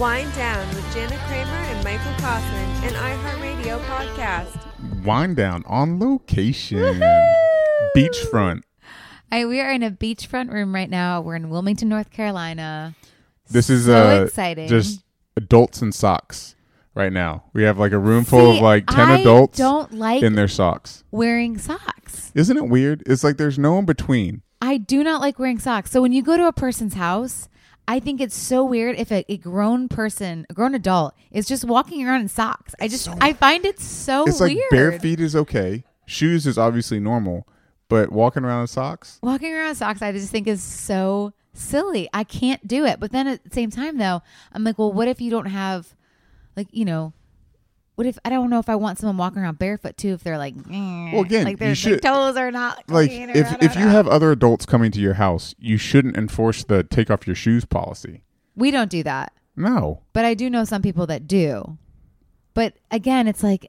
Wind Down with Jana Kramer and Michael Kaufman, an iHeartRadio podcast. Wind Down on location. Beachfront. We are in a beachfront room right now. We're in Wilmington, North Carolina. This is so exciting. Just adults in socks right now. We have like a room full of like 10 adults don't like in their socks. Wearing socks. Isn't it weird? It's like there's no in between. I do not like wearing socks. So when you go to a person's house, I think it's so weird if a grown person, a grown adult, is just walking around in socks. I find it so it's weird. It's like bare feet is okay. Shoes is obviously normal, but walking around in socks? Walking around in socks, I just think is so silly. I can't do it. But then at the same time, though, I'm like, well, what if you don't have, like, you know, what if I don't know if I want someone walking around barefoot too? If they're like, well, again, like their toes are not like if you have other adults coming to your house, you shouldn't enforce the take off your shoes policy. We don't do that. No, but I do know some people that do. But again, it's like,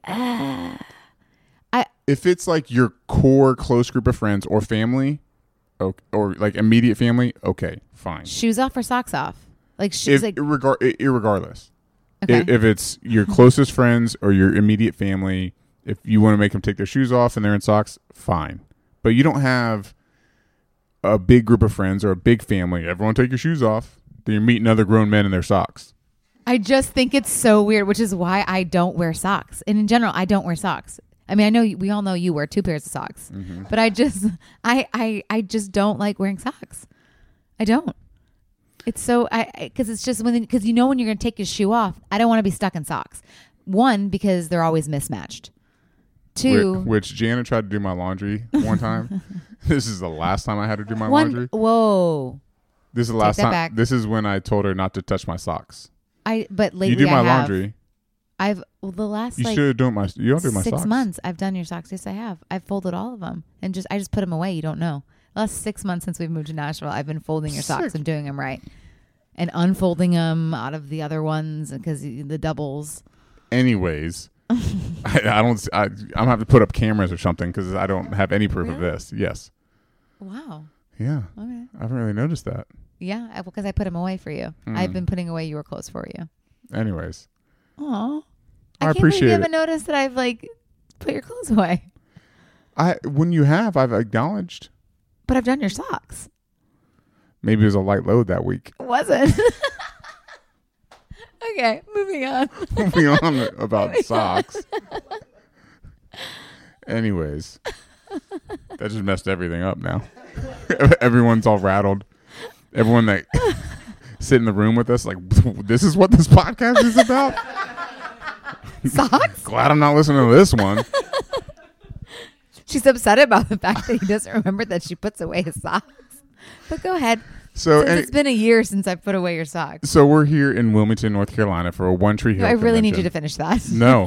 if it's like your core close group of friends or family, or like immediate family, okay, fine. Shoes off or socks off, like shoes, irregardless. Okay. If it's your closest friends or your immediate family, if you want to make them take their shoes off and they're in socks, fine. But you don't have a big group of friends or a big family. Everyone take your shoes off. Then you're meeting other grown men in their socks. I just think it's so weird, which is why I don't wear socks. And in general, I don't wear socks. I mean, I know we all know you wear 2 pairs of socks, but I just don't like wearing socks. I don't. It's so because it's just because you know when you're going to take your shoe off, I don't want to be stuck in socks. 1, because they're always mismatched. 2, which Jana tried to do my laundry one time. This is the last time I had to do my laundry. Whoa. This is the last time. Back. This is when I told her not to touch my socks. But lately you do my laundry. The last you should do my. You don't do my 6 socks. months. I've done your socks. Yes, I have. I've folded all of them and I just put them away. You don't know. Last 6 months since we've moved to Nashville, I've been folding your socks and doing them right, and unfolding them out of the other ones because the doubles. Anyways, I'm gonna have to put up cameras or something because I don't have any proof of this. Yes. Wow. Yeah. Okay. I haven't really noticed that. Yeah, because I put them away for you. I've been putting away your clothes for you. Anyways. Aw. I appreciate it. You haven't noticed that I've put your clothes away. When you have, I've acknowledged. But I've done your socks. Maybe it was a light load that week. Was it? Okay, moving on. Moving on about socks. Anyways, that just messed everything up now. Everyone's all rattled. Everyone that sit in the room with us, like, this is what this podcast is about? Socks? Glad I'm not listening to this one. She's upset about the fact that he doesn't remember that she puts away his socks. But go ahead. It's been a year since I put away your socks. So we're here in Wilmington, North Carolina for a One Tree Hill I really convention. need you to finish that. No.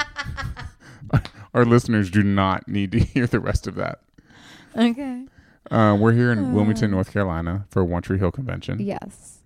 Our listeners do not need to hear the rest of that. Okay. We're here in Wilmington, North Carolina for a One Tree Hill convention. Yes.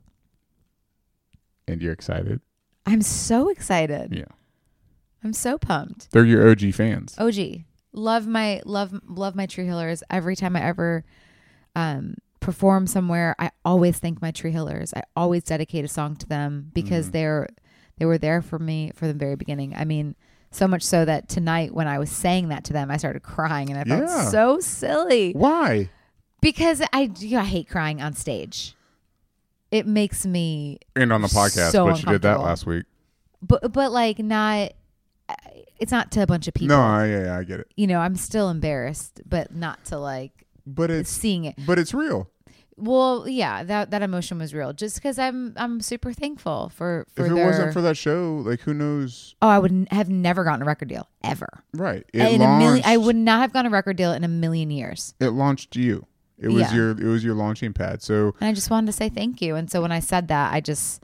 And you're excited? I'm so excited. Yeah. I'm so pumped. They're your OG fans. OG. Love my Tree Hillers. Every time I ever perform somewhere, I always thank my Tree Hillers. I always dedicate a song to them because they were there for me from the very beginning. I mean, so much so that tonight when I was saying that to them, I started crying and I felt so silly. Why? Because I hate crying on stage. It makes me and on the podcast, so but you did that last week. But like not. It's not to a bunch of people. No, I get it. You know, I'm still embarrassed, but not to seeing it. But it's real. Well, yeah, that emotion was real. Just because I'm super thankful for if it wasn't for that show, like who knows? Oh, I would have never gotten a record deal ever. Right. I would not have gotten a record deal in a million years. It launched you. It was your launching pad. So and I just wanted to say thank you. And so when I said that, I just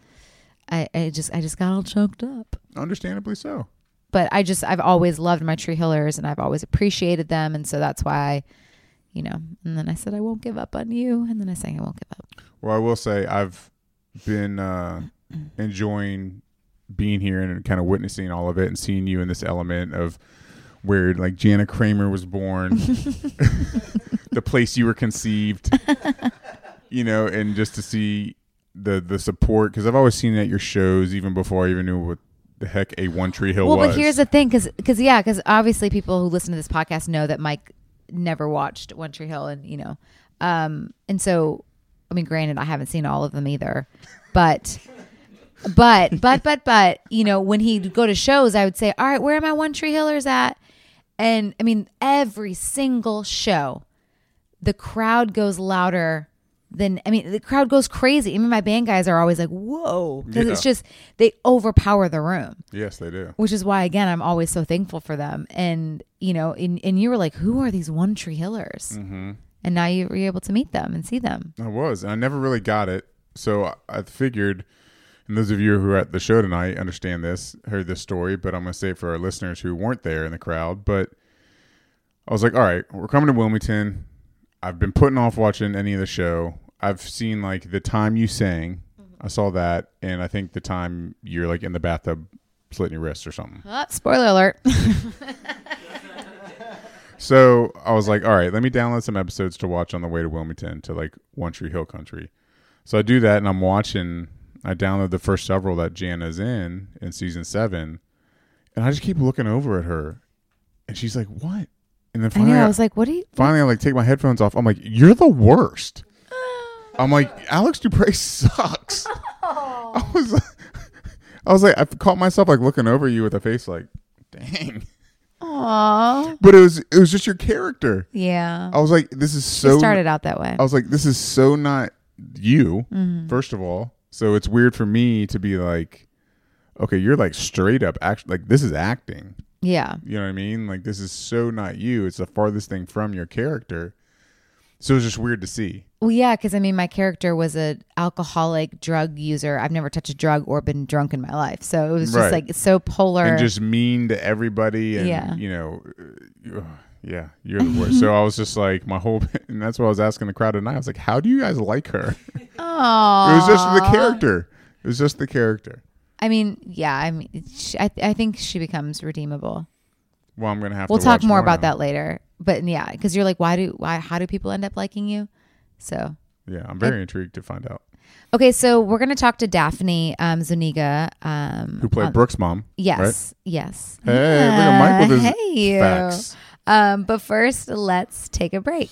got all choked up. Understandably so. But I've always loved my Tree Hillers and I've always appreciated them. And so that's why, and then I said, I won't give up on you. And then I sang, I won't give up. Well, I will say I've been enjoying being here and kind of witnessing all of it and seeing you in this element of where like Jana Kramer was born, the place you were conceived, and just to see the support, because I've always seen it at your shows even before I even knew what the heck a One Tree Hill was. Well, but here's the thing, because obviously people who listen to this podcast know that Mike never watched One Tree Hill, and and so I mean, granted, I haven't seen all of them either, but when he'd go to shows, I would say, all right, where are my One Tree Hillers at? And I mean, every single show, the crowd goes louder than, the crowd goes crazy. Even my band guys are always like, whoa, because it's just, they overpower the room. Yes, they do. Which is why, again, I'm always so thankful for them. And, and you were like, who are these One Tree Hillers? Mm-hmm. And now you were able to meet them and see them. I was. And I never really got it. So I figured, and those of you who are at the show tonight understand this, heard this story, but I'm going to say it for our listeners who weren't there in the crowd. But I was like, all right, we're coming to Wilmington. I've been putting off watching any of the show. I've seen like the time you sang. I saw that. And I think the time you're like in the bathtub slitting your wrists or something. Spoiler alert. So I was like, all right, let me download some episodes to watch on the way to Wilmington to like One Tree Hill country. So I do that, and I'm watching. I download the first several that Jana's in season 7, and I just keep looking over at her, and she's like, "What?" And then finally, I was like, "What are you?" Finally, I like take my headphones off. I'm like, "You're the worst." I'm like, Alex Dupre sucks. I was like, I caught myself like looking over you with a face like, dang. Aww. But it was just your character. Yeah. I was like, this is so. It started out that way. I was like, this is so not you. Mm-hmm. First of all, so it's weird for me to be like, okay, you're like straight up act like this is acting. Yeah. You know what I mean? Like this is so not you. It's the farthest thing from your character. So it was just weird to see. Well, yeah, because my character was an alcoholic drug user. I've never touched a drug or been drunk in my life. So it was just like so polar. And just mean to everybody. And, yeah. Yeah, you're the worst. So I was just like, and that's what I was asking the crowd tonight. I was like, how do you guys like her? Aww. It was just the character. It was just the character. I think she becomes redeemable. Well, I'm going to have We'll to talk watch more about now. that later. But yeah, because you're like, how do people end up liking you? So yeah, I'm very intrigued to find out. Okay, so we're going to talk to Daphne Zuniga. Who played Brooke's mom. Yes, right? yes. Hey, look at Mike with his hey, facts. But first, let's take a break.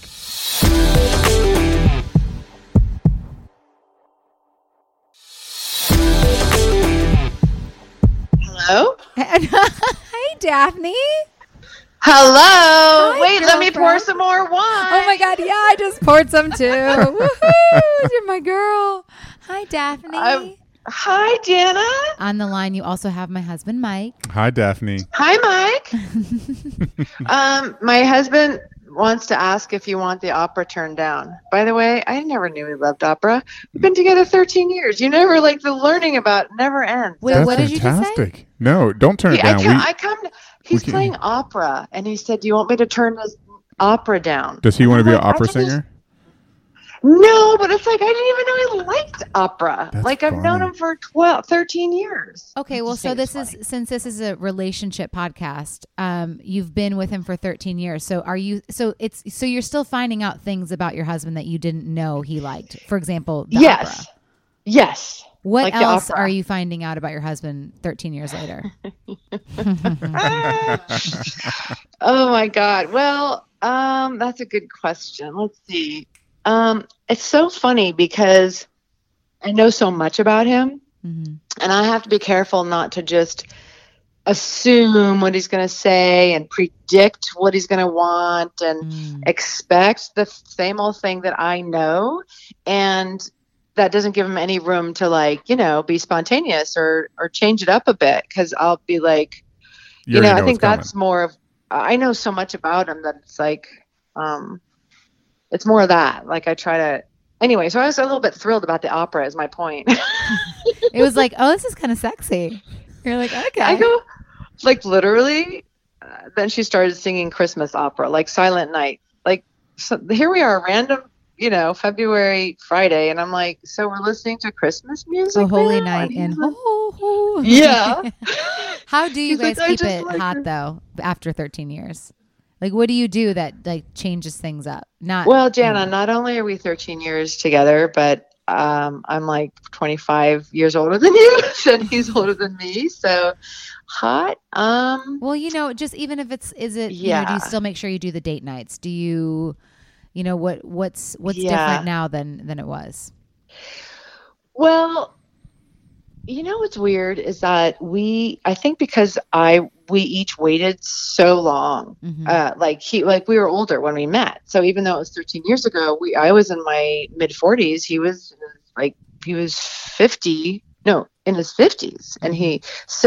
Hello? Hey, Daphne. Hello. Hi, Wait, let me girlfriend. pour some more wine. Oh my God, yeah, I just poured some too. Woohoo, you're my girl. Hi, Daphne. Hi, Jana. On the line, you also have my husband, Mike. Hi, Daphne. Hi, Mike. My husband wants to ask if you want the opera turned down. By the way, I never knew he loved opera. We've been together 13 years. You never the learning about never ends. Wait, That's what did you just say? fantastic. No, don't turn it down. He's playing opera, and he said, do you want me to turn this opera down? Does he want to be an I'm opera like, singer? No, but it's like, I didn't even know he liked opera. That's I've known funny. him for 13 years. Okay, well, so since this is a relationship podcast, you've been with him for 13 years. So so you're still finding out things about your husband that you didn't know he liked. For example, the opera. Yes. What Like else the opera. are you finding out about your husband 13 years later? Oh my God. Well, that's a good question. Let's see. It's so funny because I know so much about him, Mm-hmm. and I have to be careful not to just assume what he's going to say and predict what he's going to want and expect the same old thing that I know. And that doesn't give him any room to be spontaneous or change it up a bit. Cause I'll be like, You already I know think what's coming. that's more of, I know so much about him that it's like, it's more of that. Like I try to, anyway, so I was a little bit thrilled about the opera is my point. It was like, oh, this is kind of sexy. You're like, okay. I go, literally, then she started singing Christmas opera, like Silent Night. So here we are, random, February, Friday. And I'm like, so we're listening to Christmas music? So Holy now? Night and he's like, ho. Yeah. How do you He's guys like, I keep just it like hot her. though after 13 years? Like, what do you do that changes things up? Not Well, Jana, not only are we 13 years together, but I'm like 25 years older than you, and he's older than me. So hot. Well, just even if do you still make sure you do the date nights? Do you, what's different now than it was? Well, what's weird is that I think because we each waited so long, we were older when we met. So even though it was 13 years ago, I was in my mid 40s. He was in his 50s. And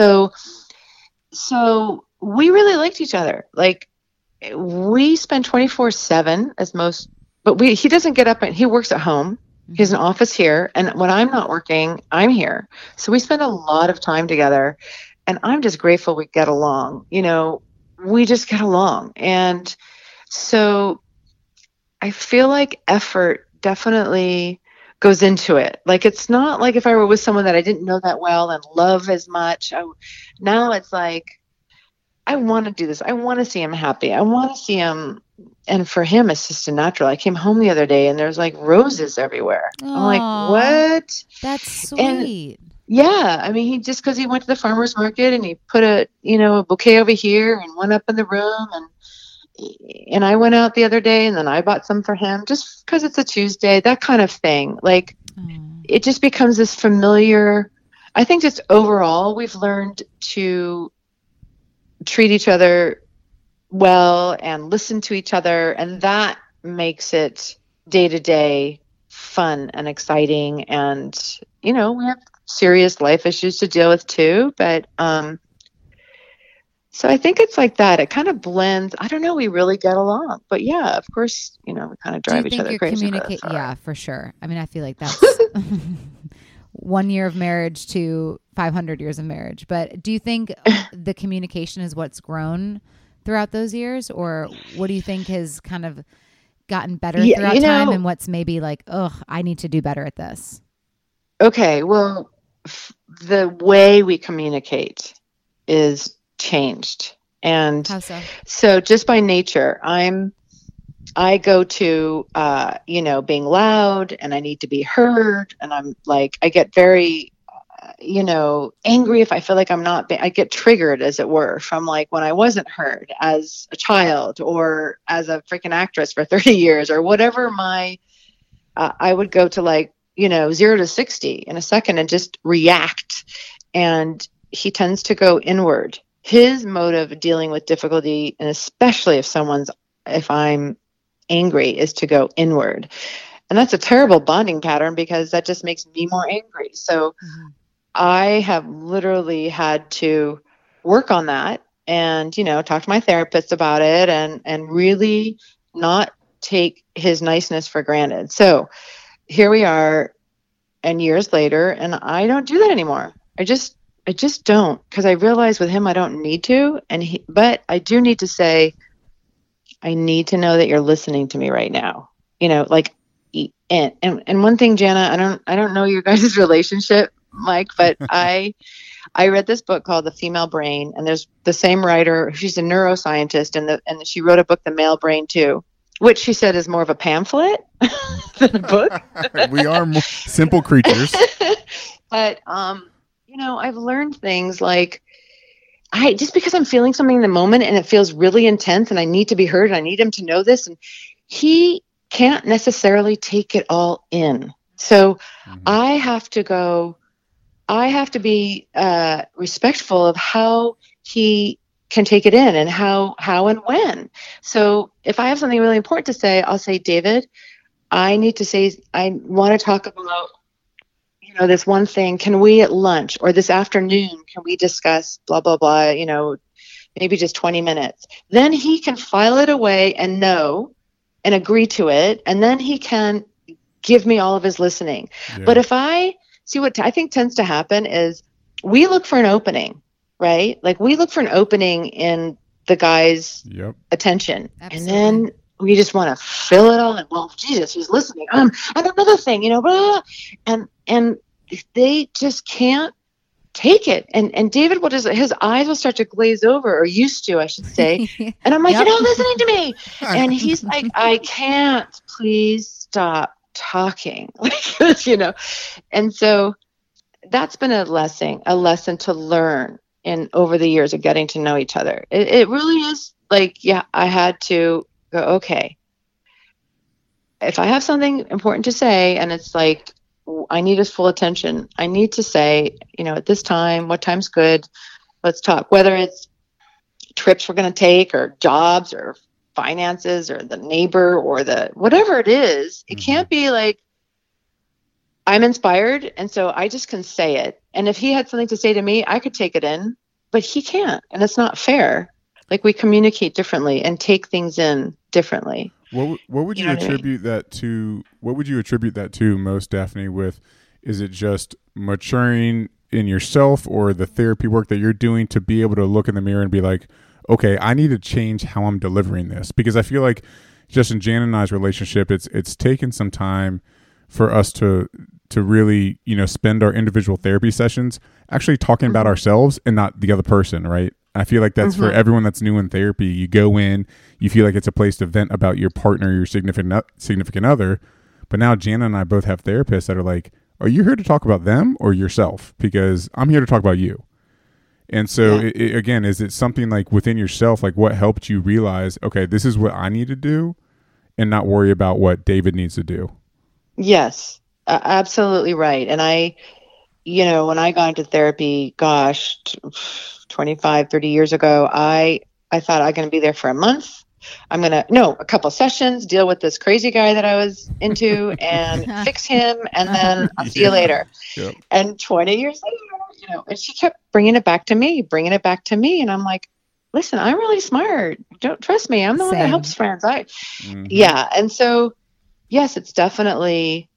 so we really liked each other. Like we spend 24/7 as most, but he doesn't get up and he works at home. He has an office here, and when I'm not working, I'm here. So we spend a lot of time together, and I'm just grateful we get along. We just get along. And so I feel like effort definitely goes into it. Like, it's not like if I were with someone that I didn't know that well and love as much. Now it's like, I want to do this. I want to see him happy. I want to see him. And for him, it's just a natural. I came home the other day and there's like roses everywhere. Aww, I'm like, what? That's sweet. Yeah. I mean, because he went to the farmer's market and he put a bouquet over here and one up in the room. And I went out the other day and then I bought some for him just because it's a Tuesday, that kind of thing. Like, it just becomes this familiar. I think just overall, we've learned to treat each other well and listen to each other, and that makes it day to day fun and exciting. And we have serious life issues to deal with too, but so I think it's like that. It kind of blends. I don't know. We really get along, but yeah, of course, we kind of drive each other crazy. Yeah, for sure. I mean, I feel like that's 1 year of marriage to 500 years of marriage. But do you think the communication is what's grown throughout those years, or what do you think has kind of gotten better throughout time, and what's maybe like, I need to do better at this? Okay, well, the way we communicate is changed. And how so? So just by nature, I go to, being loud, and I need to be heard. And I'm like, I get very, angry if I feel like I get triggered, as it were, from like when I wasn't heard as a child or as a freaking actress for 30 years or whatever I would go to 0 to 60 in a second and just react. And he tends to go inward. His mode of dealing with difficulty, and especially if I'm angry, is to go inward. And that's a terrible bonding pattern because that just makes me more angry. So I have literally had to work on that and, talk to my therapist about it and really not take his niceness for granted. So here we are, and years later, and I don't do that anymore. I just don't, because I realize with him I don't need to, but I do need to say, I need to know that you're listening to me right now. And one thing, Jana, I don't know your guys' relationship, Mike, but I read this book called The Female Brain, and there's the same writer. She's a neuroscientist, and she wrote a book, The Male Brain, too, which she said is more of a pamphlet than a book. We are more simple creatures. But I've learned things like, just because I'm feeling something in the moment and it feels really intense and I need to be heard and I need him to know this, and he can't necessarily take it all in. So I have to be respectful of how he can take it in and how and when. So if I have something really important to say, I'll say, David, I want to talk about this one thing. Can we at lunch or this afternoon, can we discuss blah, blah, blah, maybe just 20 minutes. Then he can file it away and know and agree to it. And then he can give me all of his listening. Yeah. But if I see what I think tends to happen is we look for an opening, right? Like we look for an opening in the guy's attention. Absolutely. And then we just want to fill it all in. Well, Jesus, he's listening. And another thing, blah, blah, blah. And they just can't take it. And David will his eyes will start to glaze over, or used to, I should say. And I'm like, you're not listening to me. And he's like, I can't, please stop talking. And so that's been a lesson to learn in over the years of getting to know each other. It really is like, yeah, I had to go, okay, if I have something important to say and it's like, I need his full attention, I need to say, at this time, what time's good? Let's talk. Whether it's trips we're going to take or jobs or finances or the neighbor or the whatever it is, it can't be like, I'm inspired, and so I just can say it. And if he had something to say to me, I could take it in, but he can't, and it's not fair. Like, we communicate differently and take things in differently. What would you attribute that to? What would you attribute that to most, Daphne? With, is it just maturing in yourself or the therapy work that you're doing to be able to look in the mirror and be like, okay, I need to change how I'm delivering this? Because I feel like just in Jan and I's relationship, it's taken some time for us to really, spend our individual therapy sessions actually talking about ourselves and not the other person, right? I feel like that's for everyone that's new in therapy. You go in, you feel like it's a place to vent about your partner, your significant other. But now Jana and I both have therapists that are like, are you here to talk about them or yourself? Because I'm here to talk about you. And so, again, is it something like within yourself, like what helped you realize, okay, this is what I need to do and not worry about what David needs to do? Yes, absolutely right. And when I got into therapy, 25, 30 years ago, I thought I'm going to be there for a month. I'm going to, a couple sessions, deal with this crazy guy that I was into and fix him. And then I'll see you later. Yep. And 20 years later, and she kept bringing it back to me. And I'm like, listen, I'm really smart. Don't trust me. I'm the one that helps friends. Yeah. And so, yes, it's definitely,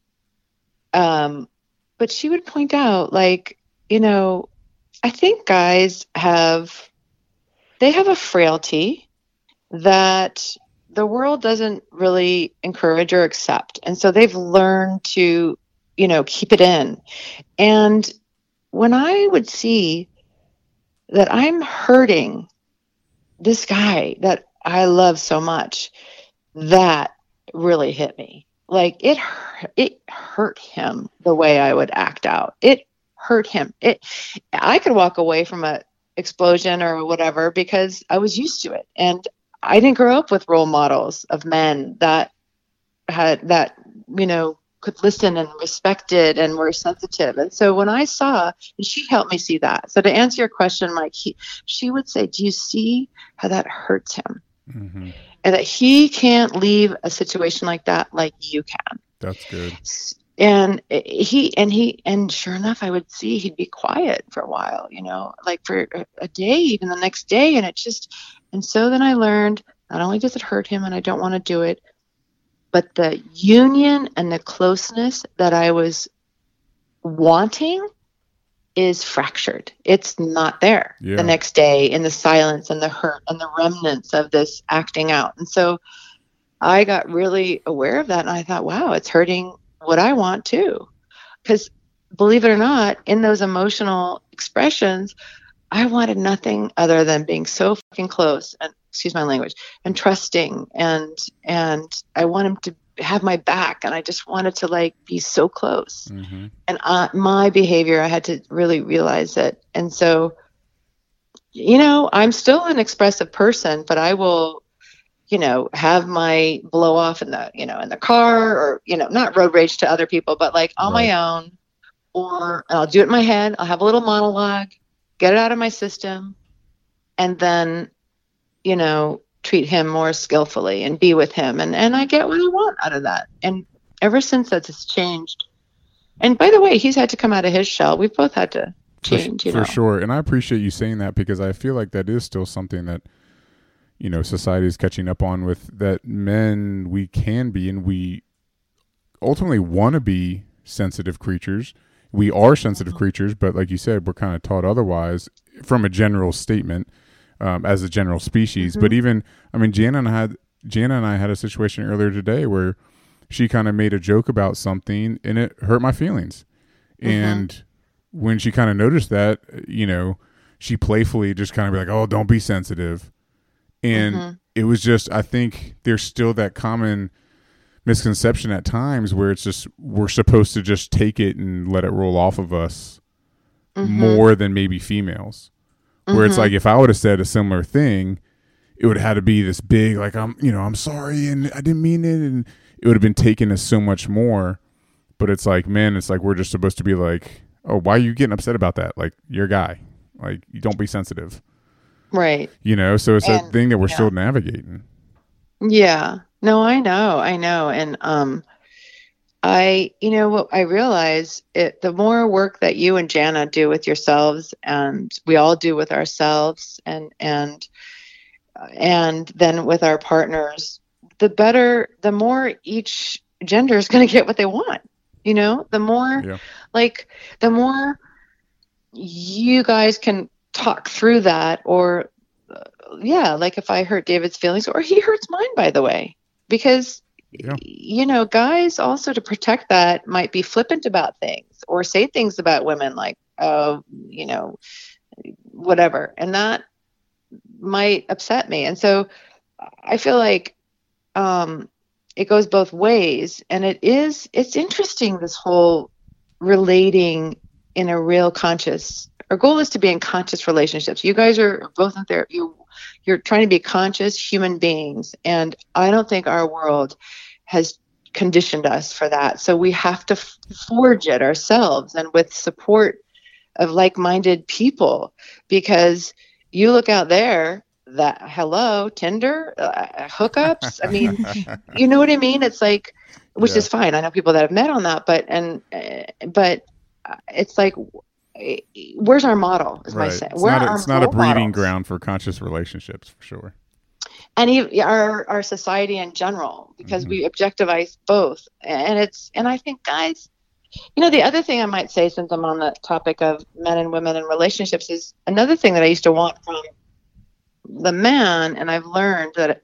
but she would point out, like, I think guys have a frailty that the world doesn't really encourage or accept. And so they've learned to, keep it in. And when I would see that I'm hurting this guy that I love so much, that really hit me. Like, it hurt him the way I would act out. It hurt him. I could walk away from a explosion or whatever because I was used to it. And I didn't grow up with role models of men that could listen and respected and were sensitive. And so when I saw, and she helped me see that. So to answer your question, Mike, she would say, do you see how that hurts him? Mm-hmm. And that he can't leave a situation like that like you can. That's good. And and sure enough, I would see he'd be quiet for a while, like for a day, even the next day. And so then I learned, not only does it hurt him and I don't want to do it, but the union and the closeness that I was wanting is fractured. It's not there the next day in the silence and the hurt and the remnants of this acting out. And so I got really aware of that. And I thought, wow, it's hurting what I want too. Because believe it or not, in those emotional expressions, I wanted nothing other than being so fucking close and, excuse my language, and trusting. And I want him to have my back. And I just wanted to be so close. Mm-hmm. And my behavior, I had to really realize it. And so, I'm still an expressive person, but I will, have my blow off in the car or, not road rage to other people, but on my own, or I'll do it in my head. I'll have a little monologue, get it out of my system, and then, treat him more skillfully and be with him. And I get what I want out of that. And ever since that, it's changed. And by the way, he's had to come out of his shell. We've both had to change, For sure. And I appreciate you saying that because I feel like that is still something that, society is catching up on with, that men, we can be, and we ultimately want to be sensitive creatures. We are sensitive creatures, but like you said, we're kind of taught otherwise from a general statement. As a general species. Mm-hmm. But even, Jana and I had a situation earlier today where she kind of made a joke about something and it hurt my feelings. Mm-hmm. And when she kind of noticed that, she playfully just kind of be like, oh, don't be sensitive. And it was just, I think there's still that common misconception at times where it's just we're supposed to just take it and let it roll off of us more than maybe females. Where it's like if I would have said a similar thing, it would have had to be this big, like I'm sorry and I didn't mean it, and it would have been taken as so much more. But it's like, man, it's like we're just supposed to be like, oh, why are you getting upset about that? Like, you're a guy. Like, you don't be sensitive. Right. So it's a thing that we're still navigating. Yeah. No, I know. And what I realize, the more work that you and Jana do with yourselves, and we all do with ourselves, and then with our partners, the more each gender is going to get what they want. The more, the more you guys can talk through that, or like if I hurt David's feelings, or he hurts mine, by the way, because guys also, to protect that, might be flippant about things or say things about women like, oh, whatever. And that might upset me. And so I feel like it goes both ways. And it's interesting, this whole relating in a real conscious, our goal is to be in conscious relationships. You guys are both in therapy. You're trying to be conscious human beings. And I don't think our world has conditioned us for that. So we have to forge it ourselves, and with support of like-minded people, because you look out there, Tinder, hookups. I mean, you know what I mean? It's like, which is fine. I know people that have met on that, but it's like, where's our model? Is my saying. It's not a breeding ground for conscious relationships, for sure. And our society in general, because we objectivize both, and I think, guys, the other thing I might say, since I'm on the topic of men and women and relationships, is another thing that I used to want from the man, and I've learned that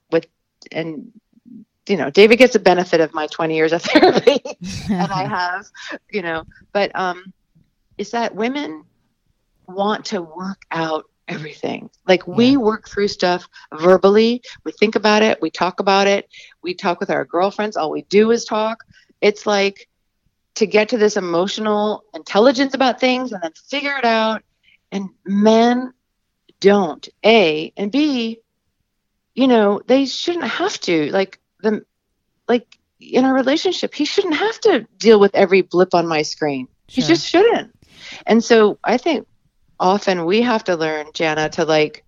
David gets a benefit of my 20 years of therapy, and I have, but is that women want to work out everything. Like, we work through stuff verbally. We think about it. We talk about it. We talk with our girlfriends. All we do is talk. It's like, to get to this emotional intelligence about things and then figure it out. And men don't, A, and B, they shouldn't have to, like in a relationship, he shouldn't have to deal with every blip on my screen. Sure. He just shouldn't. And so I think often we have to learn, Jana, to like,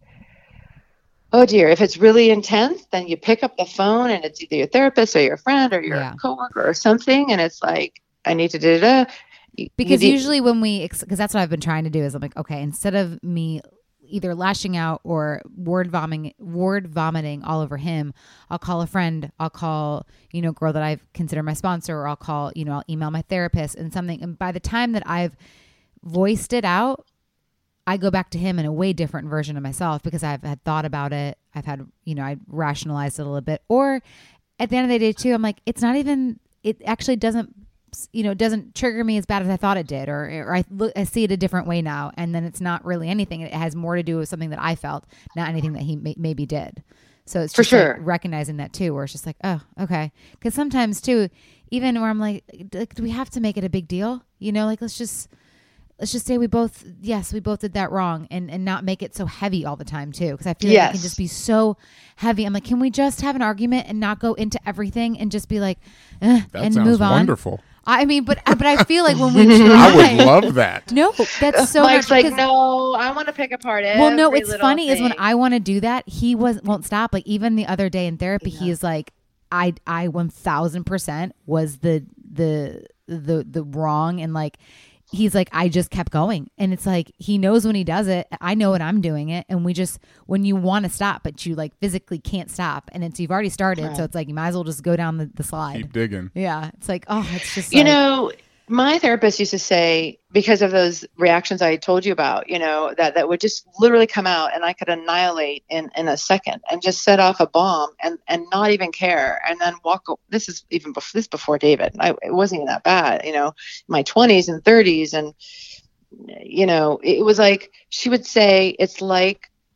oh dear, if it's really intense, then you pick up the phone and it's either your therapist or your friend or your coworker or something. And it's like, I need to do that. Because usually when because that's what I've been trying to do, is I'm like, okay, instead of me either lashing out or word vomiting all over him, I'll call a friend, I'll call, girl that I've considered my sponsor, or I'll call, I'll email my therapist and something. And by the time that I've voiced it out, I go back to him in a way different version of myself, because I've had thought about it. I've had, I rationalized it a little bit. Or at the end of the day too, I'm like, it's not even, it actually doesn't trigger me as bad as I thought it did, or I see it a different way now. And then it's not really anything. It has more to do with something that I felt, not anything that he maybe did. So it's just like recognizing that too, where it's just like, oh, okay. Because sometimes too, even where I'm like, do we have to make it a big deal? Like, let's just say we both did that wrong, and not make it so heavy all the time too. Because I feel like it can just be so heavy. I'm like, can we just have an argument and not go into everything and just be like, and move on? Wonderful. I mean, but I feel like when we try, I would love that. No, that's so Mike's much. Like, no, I want to pick apart every Well, no, it's funny thing. is when I want to do that, he won't stop. Like, even the other day in therapy, he is like, I 1000% was the wrong, and like, he's like, I just kept going. And it's like, he knows when he does it. I know when I'm doing it. And we just, when you want to stop, but you like physically can't stop. And you've already started. Right. So it's like, you might as well just go down the slide. Keep digging. Yeah. It's like, oh, it's just, my therapist used to say, because of those reactions I told you about, that would just literally come out, and I could annihilate in a second and just set off a bomb and not even care, and then walk. This is before David. It wasn't even that bad, my 20s and 30s. And, it was like, she would say, it's like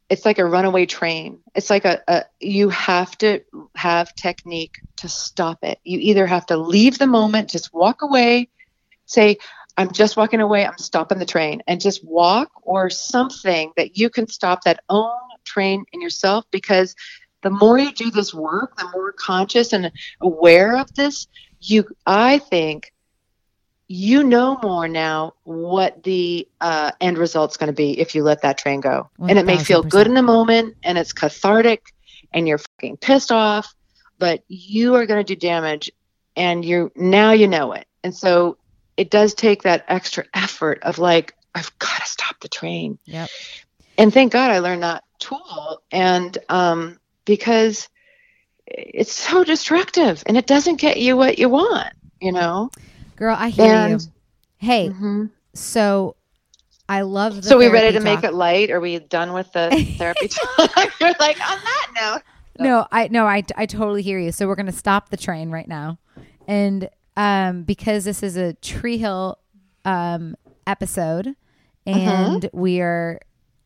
it's like a runaway train. It's like you have to have technique to stop it. You either have to leave the moment, just walk away, say, I'm just walking away, I'm stopping the train, and just walk, or something that you can stop that own train in yourself. Because the more you do this work, the more conscious and aware of this, I think you know more now what the end result's going to be if you let that train go. 1000%. And it may feel good in the moment, and it's cathartic, and you're fucking pissed off, but you are going to do damage, and now you know it. And so it does take that extra effort of like, I've got to stop the train. Yep. And thank God I learned that tool. And because it's so destructive, and it doesn't get you what you want, you know? Girl, I hear you. Hey, mm-hmm. So I love the So we ready to talk. make it light? Are we done with the therapy talk? You're like, on that note. No, I totally hear you. So we're going to stop the train right now. And because this is a Tree Hill episode, and we are,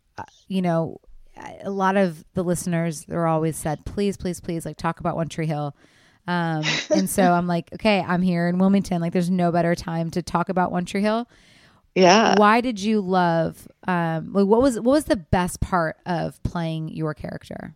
a lot of the listeners, they're always said, please, please, please, like, talk about One Tree Hill. And so I'm like, okay, I'm here in Wilmington. Like, there's no better time to talk about One Tree Hill. Yeah. Why did you love, what was the best part of playing your character?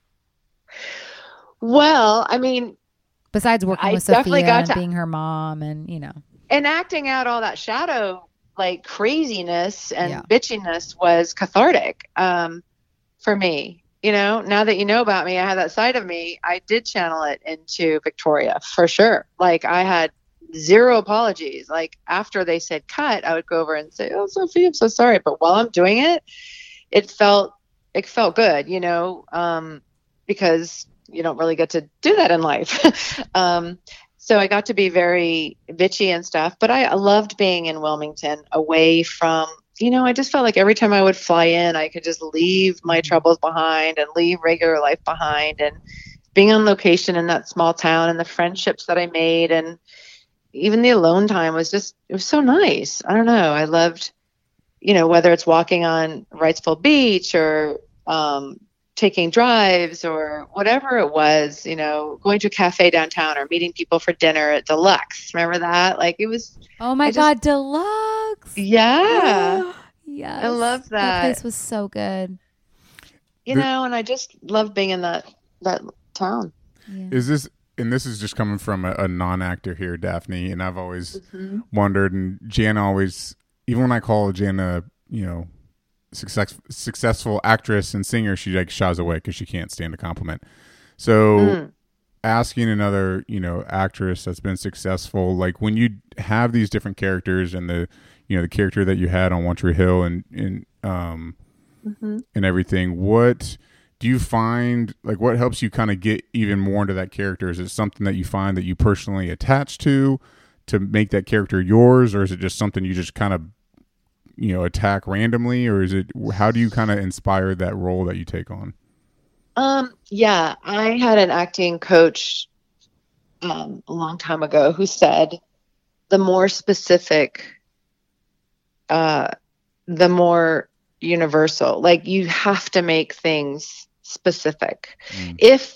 Well, I mean, besides working with Sophia and being her mom and, and acting out all that shadow, like, craziness and bitchiness was cathartic, for me. Now that you know about me, I have that side of me. I did channel it into Victoria for sure. Like, I had zero apologies. Like, after they said cut, I would go over and say, "Oh, Sophie, I'm so sorry." But while I'm doing it, it felt good, because you don't really get to do that in life. So I got to be very bitchy and stuff, but I loved being in Wilmington, away from, I just felt like every time I would fly in, I could just leave my troubles behind and leave regular life behind. And being on location in that small town, and the friendships that I made, and even the alone time it was so nice. I don't know. I loved, whether it's walking on Wrightsville Beach, or taking drives, or whatever it was, going to a cafe downtown, or meeting people for dinner at Deluxe. Remember that? Like, it was. Oh my God, Deluxe. Yeah. Yes. I love that. That place was so good. And I just loved being in that town. Yeah. This is just coming from a non-actor here, Daphne, and I've always wondered, and Jana always, even when I call Jana, successful actress and singer, she like shies away because she can't stand a compliment. So asking another actress that's been successful, like, when you have these different characters, and the character that you had on One Tree Hill, and everything, what do you find, like, what helps you kind of get even more into that character? Is it something that you find that you personally attach to make that character yours, or is it just something you just kind of attack randomly, or is it, how do you kind of inspire that role that you take on? Yeah, I had an acting coach a long time ago who said, the more specific, the more universal. Like, you have to make things specific. If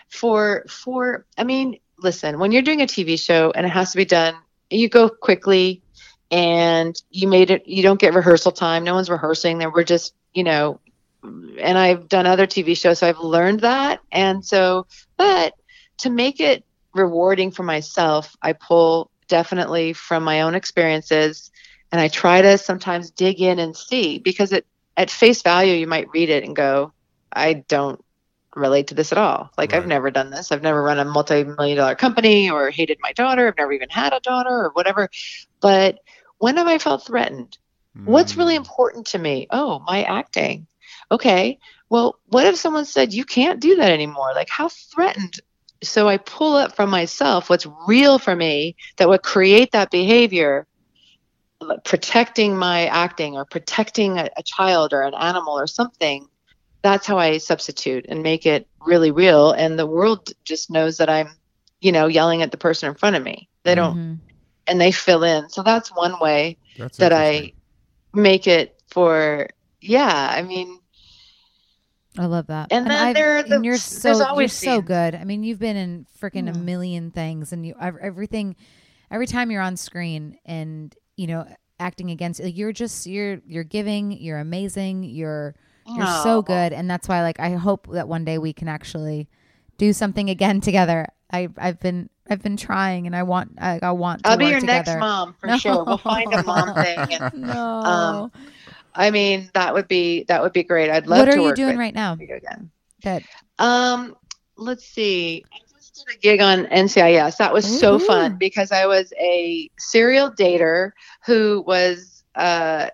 listen, when you're doing a TV show and it has to be done, you go quickly, and you don't get rehearsal time. No one's rehearsing there. We're just, and I've done other TV shows, so I've learned that. And so, but to make it rewarding for myself, I pull definitely from my own experiences, and I try to sometimes dig in and see, because at face value, you might read it and go, I don't relate to this at all. Like, right. I've never done this. I've never run a multi-million-dollar company, or hated my daughter. I've never even had a daughter, or whatever. But when have I felt threatened? What's really important to me? Oh, my acting. Okay. Well, what if someone said, you can't do that anymore? Like, how threatened? So I pull up from myself what's real for me that would create that behavior, protecting my acting, or protecting a child or an animal or something. That's how I substitute and make it really real. And the world just knows that I'm, yelling at the person in front of me. They don't, and they fill in. So that's one way that I make it for, I love that. And then and you're there's so always you're so scenes. good. I mean, you've been in freaking a million things, and you everything. Every time you're on screen, and acting against, like, you're giving. You're amazing. You're so good, and that's why, like, I hope that one day we can actually do something again together. I've been trying, and I want to I'll be work your together. next mom for sure. We'll find a mom thing. And, No. I mean, that would be great. I'd love What to are you work doing with right now? you again. That Let's see. I just did a gig on NCIS. That was so Woohoo. fun because I was a serial dater who was a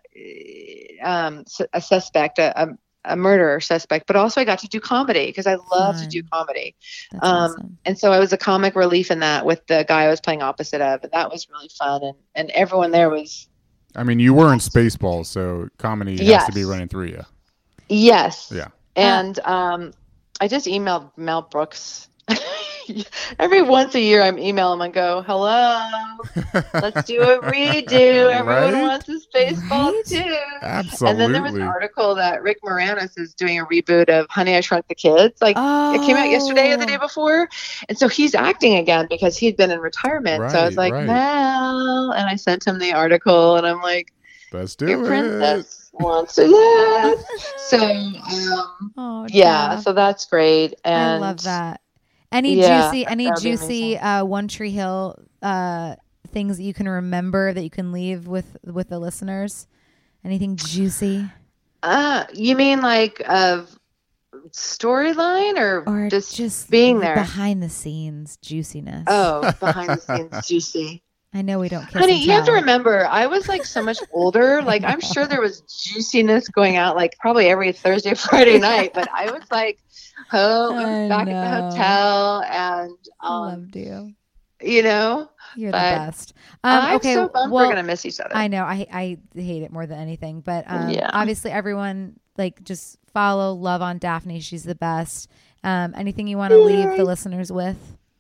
suspect, a murderer suspect, but also I got to do comedy because I love to do comedy. That's awesome. And so I was a comic relief in that with the guy I was playing opposite of, and that was really fun. And everyone there was. I mean, you were in Spaceballs, so comedy has Yes. to be running through you. Yes. Yeah. And I just emailed Mel Brooks. Every once a year, I'm emailing him and go, "Hello, let's do a redo. Everyone Right? wants a Spaceball Right? too." Absolutely. And then there was an article that Rick Moranis is doing a reboot of Honey, I Shrunk the Kids. Like it came out yesterday or the day before, and so he's acting again because he'd been in retirement. So I was like, Right. Mel, and I sent him the article, and I'm like, Let's do "Your it. princess wants to yes." So Oh, yeah, Jeff. so that's great. And I love that. Any Yeah, juicy, that would be amazing. One Tree Hill things that you can remember that you can leave with the listeners? Anything juicy? You mean like of storyline Or just being there? behind the scenes juiciness. Oh, behind the scenes juicy. I know we don't kiss Honey, and you have to tell. remember, I was like so much older. Like I'm sure there was juiciness going out like probably every Thursday, Friday night, but I was like I back at the know. hotel and Loved you. you know, You're the but best. I'm Okay, so bummed well, we're gonna miss each other. I know. I hate it more than anything. But Yeah. obviously, everyone just follow love on Daphne. She's the best. Anything you want to leave the listeners with?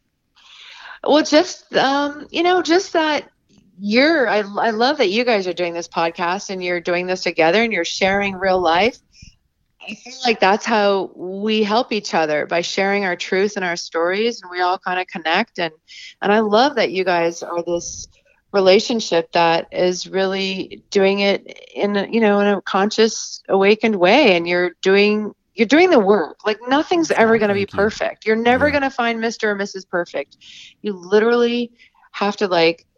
Well, just just that I love that you guys are doing this podcast and you're doing this together and you're sharing real life. I feel like that's how we help each other, by sharing our truth and our stories, and we all kind of connect. And I love that you guys are this relationship that is really doing it in a conscious, awakened way, and you're doing the work. Like nothing's ever going to be Thank you. perfect. You're never Yeah. going to find Mr. or Mrs. Perfect. You literally have to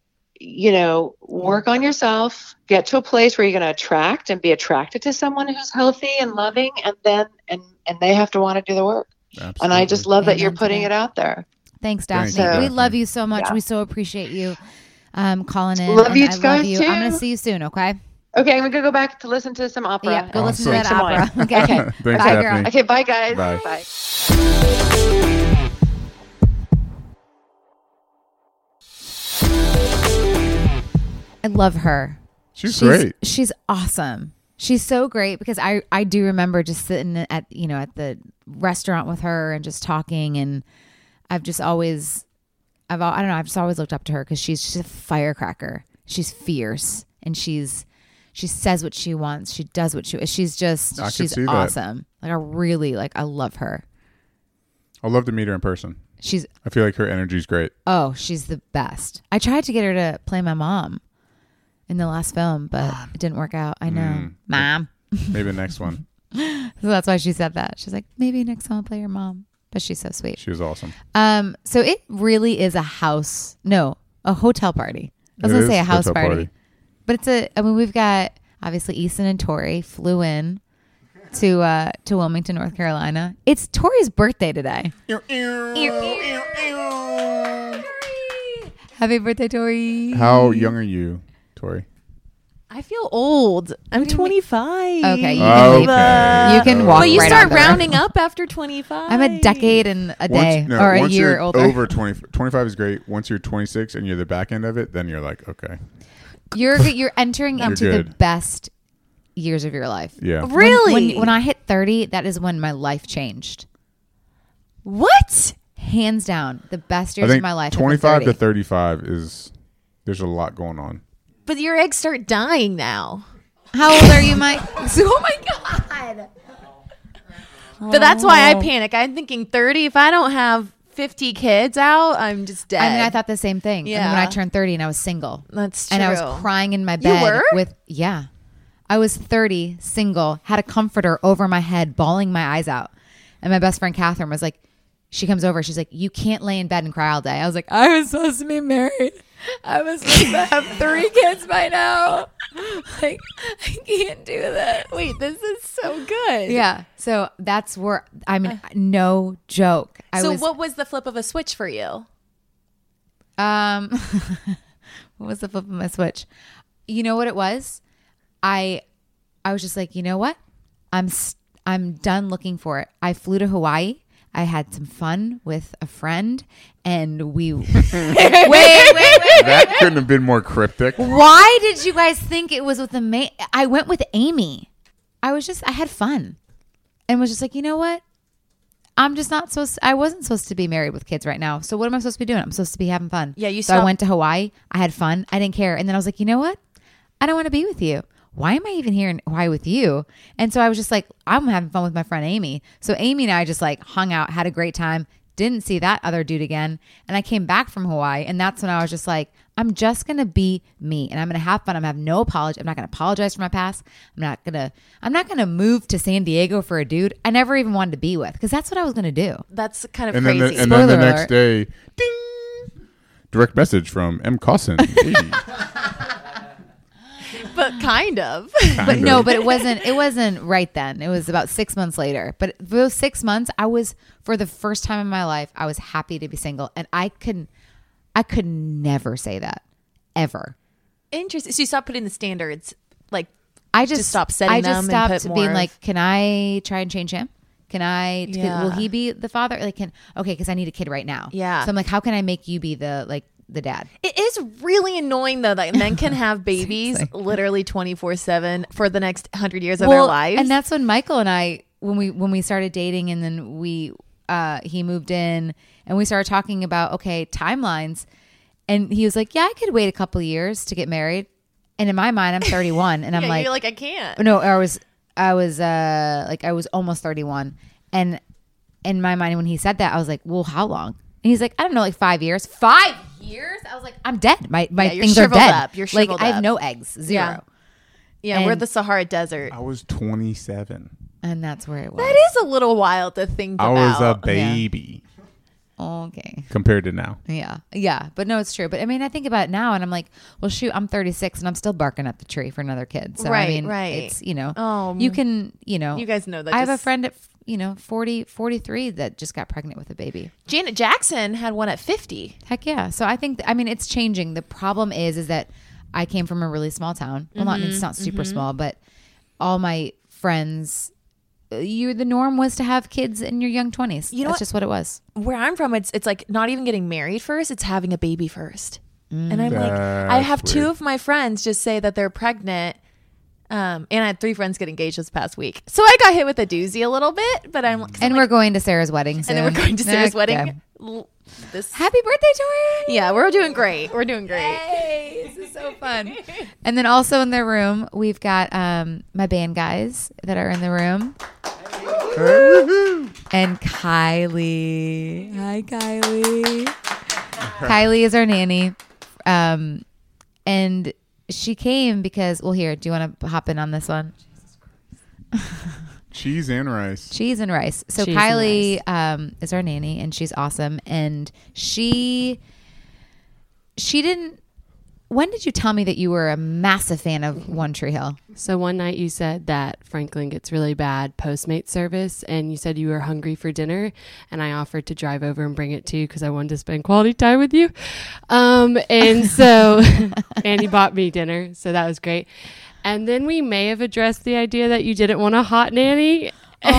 work on yourself, get to a place where you're going to attract and be attracted to someone who's healthy and loving, and then and they have to want to do the work. Absolutely. And I just love that you're Amen to putting that. it out there. Thanks, Thank Daphne. you, We Daphne. love you so much. Yeah. We so appreciate you calling in. Love and you I love guys you. too. I'm going to see you soon, okay? Okay, I'm going to go back to listen to some opera. Yeah, go listen to Awesome. that Some wine. opera. Okay. Thanks, Bye, Daphne. girl. Okay, bye guys. Bye. Bye. I love her. She's great. She's awesome. She's so great because I do remember just sitting at the restaurant with her and just talking, and I've just always looked up to her because she's just a firecracker. She's fierce, and she says what she wants. She does what she's I can she's see that. awesome. Like I love her. I'd love to meet her in person. I feel like her energy's great. She's the best. I tried to get her to play my mom in the last film, but it didn't work out. I know. Mom. Maybe the next one. So that's why she said that. She's like, maybe next time I'll play your mom. But she's so sweet. She was awesome. So it really is a hotel party. I was It going to is say a house hotel party. But we've got, obviously, Easton and Tori flew in to Wilmington, North Carolina. It's Tori's birthday today. Happy birthday, Tori. How young are you, Tori? I feel old. I'm 25. Okay, you can leave. You can walk But you right start out there. rounding up after 25. I'm a decade and a day or a once year you're older. Over 25 is great. Once you're 26 and you're the back end of it, then you're like, okay. You're entering into the good. best years of your life. Yeah. Really? When I hit 30, that is when my life changed. What? Hands down, the best I years of think my life. 25 to 30. 35 there's a lot going on. But your eggs start dying now. How old are you, Mike? Oh my God. But that's why I panic. I'm thinking 30. If I don't have 50 kids out, I'm just dead. I mean, I thought the same thing. Yeah. And when I turned 30 and I was single. That's true. And I was crying in my bed. were? Yeah. I was 30, single, had a comforter over my head, bawling my eyes out. And my best friend Catherine was like, she comes over. She's like, you can't lay in bed and cry all day. I was like, I was supposed to be married. I was supposed to have 3 kids by now. Like, I can't do that. Wait, this is so good. Yeah. So that's where, I mean, no joke. What was the flip of a switch for you? What was the flip of my switch? You know what it was? I was just like, you know what? I'm done looking for it. I flew to Hawaii. I had some fun with a friend, and we wait. That couldn't have been more cryptic. Why did you guys think it was with I went with Amy. I had fun, and was just like, you know what? I'm just not I wasn't supposed to be married with kids right now. So what am I supposed to be doing? I'm supposed to be having fun. Yeah, So I went to Hawaii. I had fun. I didn't care, and then I was like, you know what? I don't want to be with you. Why am I even here in Hawaii with you? And so I was just like, I'm having fun with my friend Amy. So Amy and I just like hung out, had a great time, didn't see that other dude again. And I came back from Hawaii, and that's when I was just like, I'm just going to be me, and I'm going to have fun. I'm going to have no apology. I'm not going to apologize for my past. I'm not going to move to San Diego for a dude I never even wanted to be with, because that's what I was going to do. That's kind of And crazy. then the Spoiler next alert. day, ding, direct message from M. Cosson. But kind of. But no, but it wasn't right then. It was about 6 months later. But for those 6 months, for the first time in my life, I was happy to be single. And I could never say that ever. Interesting. So you stopped putting the standards, like I just stopped setting them and stopped put more being of- like, can I try and change him? Yeah. Will he be the father? Like, because I need a kid right now. Yeah. So I'm like, how can I make you be the dad? It is really annoying though that men can have babies Seriously. literally 24/7 for the next 100 years of their lives. And that's when Michael and I, when we started dating, and then he moved in, and we started talking about, okay, timelines. And he was like, yeah, I could wait a couple of years to get married. And in my mind, I'm 31, and I'm yeah, like, you're like, I can't. no, I was almost 31. And in my mind, when he said that, I was like, well, how long? And he's like, I don't know, like 5 years. 5 years? I was like, I'm dead. My you're things are shriveled dead. up. You're like, shriveled I have up. no eggs. Zero. Yeah, we're And- the Sahara Desert. I was 27. And that's where it was. That is a little wild to think I about. was a baby Okay. compared to now. Yeah. Yeah. But no, it's true. But I mean, I think about it now, and I'm like, well, shoot, I'm 36 and I'm still barking up the tree for another kid. So, I Right, mean, right. it's, you know, Oh, you can, you know, you guys know that. I have a just- friend at, 43 that just got pregnant with a baby. Janet Jackson had one at 50. Heck yeah. So I think, I mean, it's changing. The problem is that I came from a really small town. Well, it's not super small, but all my friends, the norm was to have kids in your young 20s. You know That's what? just what it was. Where I'm from, it's like not even getting married first, it's having a baby first. And I'm like, I That's have two weird. of my friends just say that they're pregnant. And I had 3 friends get engaged this past week. So I got hit with a doozy a little bit, but I'm And we're going to Sarah's wedding soon. and then we're going to Sarah's Okay. wedding. This, Happy birthday, Tori! yeah, we're doing great. We're doing great. Hey, this is so fun. And then also in their room, we've got my band guys that are in the room. And Kylie. Hi, Kylie. Kylie is our nanny. And she came because, well, here, do you want to hop in on this one? Cheese and rice. Cheese and rice. So Cheese and Kylie is our nanny, and she's awesome. And she didn't. When did you tell me that you were a massive fan of One Tree Hill? So one night you said that Franklin gets really bad Postmates service, and you said you were hungry for dinner, and I offered to drive over and bring it to you because I wanted to spend quality time with you. And so Andy bought me dinner, so that was great. And then we may have addressed the idea that you didn't want a hot nanny.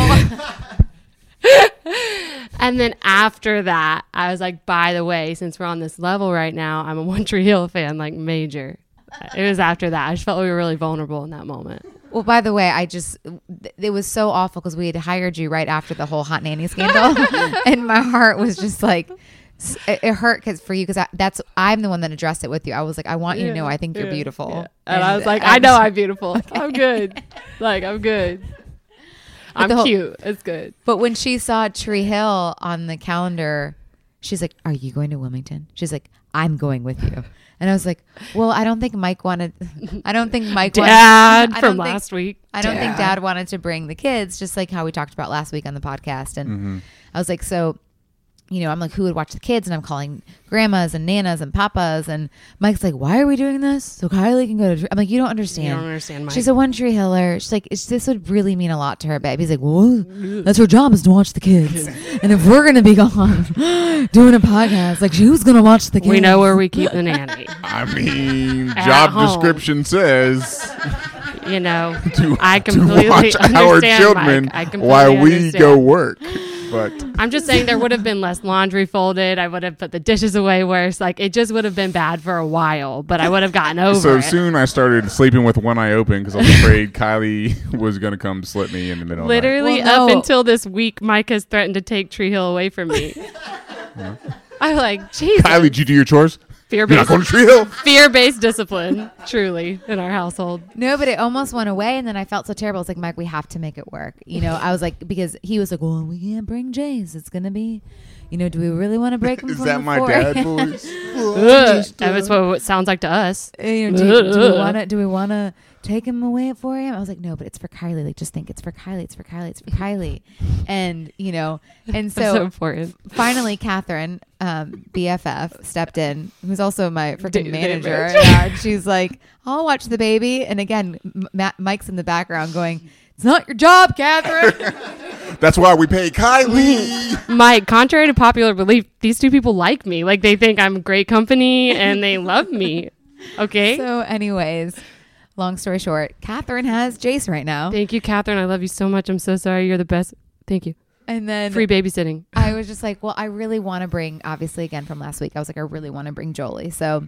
And then after that, I was like, by the way, since we're on this level right now, I'm a One Tree Hill fan, like major. It was after that. I just felt we were really vulnerable in that moment. Well, by the way, it was so awful because we had hired you right after the whole hot nanny scandal, and my heart was just like, it hurt because I'm the one that addressed it with you. I was like, I want you to know I think you're beautiful. Yeah. And I was like, I know I'm beautiful. I'm good. Like, I'm good. I'm the whole- cute. It's good. But when she saw Tree Hill on the calendar, she's like, "Are you going to Wilmington?" She's like, "I'm going with you." And I was like, "Well, I don't think Mike wanted. I don't think Mike Dad wanted, from last week. I don't think Dad wanted to bring the kids, just like how we talked about last week on the podcast." And I was like, "So, I'm like, who would watch the kids?" And I'm calling grandmas and nanas and papas. And Mike's like, "Why are we doing this? So Kylie can go to." I'm like, "You don't understand. You don't understand, Mike. She's a One Tree Hiller. She's like, this would really mean a lot to her, babe." He's like, "Well, that's her job, is to watch the kids. And if we're gonna be gone doing a podcast, like, who's gonna watch the kids?" We know where we keep the nanny. I mean, At job home. description says I completely to watch understand, our Mike. children I completely while we understand. go work. But I'm just saying there would have been less laundry folded. I would have put the dishes away worse. Like, it just would have been bad for a while, but I would have gotten over so it. soon I started sleeping with one eye open because I was afraid Kylie was going to come slip me in the middle Literally Well, no. up until this week, Mike has threatened to take Tree Hill away from me. I'm like, Jesus. of the night. Kylie, did you do your chores? You're not Fear-based, going to Tree Hill? fear-based discipline, truly, in our household. No, but it almost went away, and then I felt so terrible. I was like, "Mike, we have to make it work." I was like, because he was like, "Well, we can't bring Jace. It's gonna be, do we really want to break him?" Is from that the my floor?" dad voice? That was what it sounds like to us. Do we want to take him away for him? I was like, "No, but it's for Kylie. Like, just think, it's for Kylie. It's for Kylie. It's for Kylie." And and That's so so important. finally, Catherine, BFF, stepped in, who's also my freaking David manager. Rich. Yeah, and she's like, "I'll watch the baby." And again, Mike's in the background going, "It's not your job, Catherine." That's why we pay Kylie. Mike, contrary to popular belief, these two people like me. Like, they think I'm great company and they love me. Okay? So, anyways, long story short, Catherine has Jace right now. Thank you, Catherine. I love you so much. I'm so sorry. You're the best. Thank you. And then Free babysitting. I was just like, well, I really want to bring, obviously, again from last week, I was like, I really want to bring Jolie. So,